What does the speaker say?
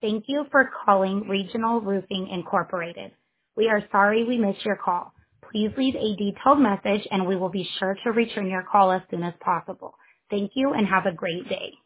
Thank you for calling Regional Roofing Incorporated. We are sorry we missed your call. Please leave a detailed message and we will be sure to return your call as soon as possible. Thank you and have a great day.